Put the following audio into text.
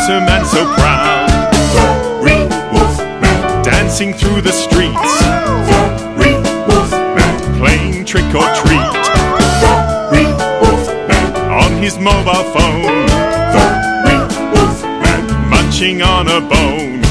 handsome and so proud. Furry Wolfman, dancing through the streets. Furry Wolfman, playing trick or treat. Furry Wolfman, on his mobile phone. Furry Wolfman, munching on a bone.